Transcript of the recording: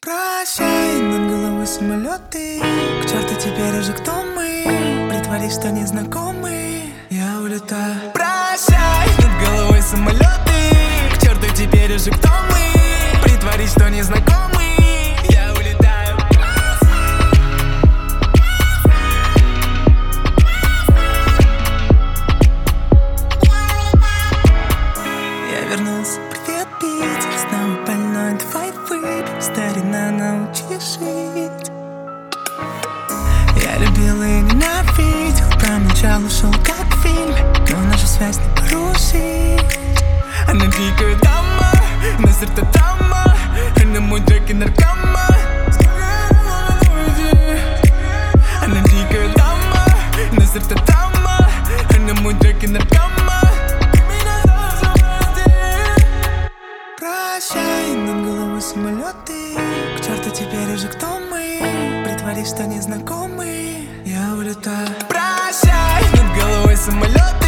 Прощай, над головой самолеты. К черту теперь уже кто мы? Притворись, что не знакомы. Я улетаю. Прощай, над головой самолеты. К черту теперь уже кто мы? Притворись, что не знакомы. Я улетаю. Я вернулся, привет, Питер. Снова больной, давай выпьем. Старина, научи жить. Я любил и ненавидел, промолчал, ушел как в фильме. Но нашу связь не порушить. Она дикая дама, на сердце травма. Она мой джек и наркома. Она дикая дама, на сердце травма. Она мой джек и наркома. Прощай, над головой самолеты. К черту теперь уже кто мы? Притворись, что не знакомы. Я улетаю. Прощай, над головой самолеты.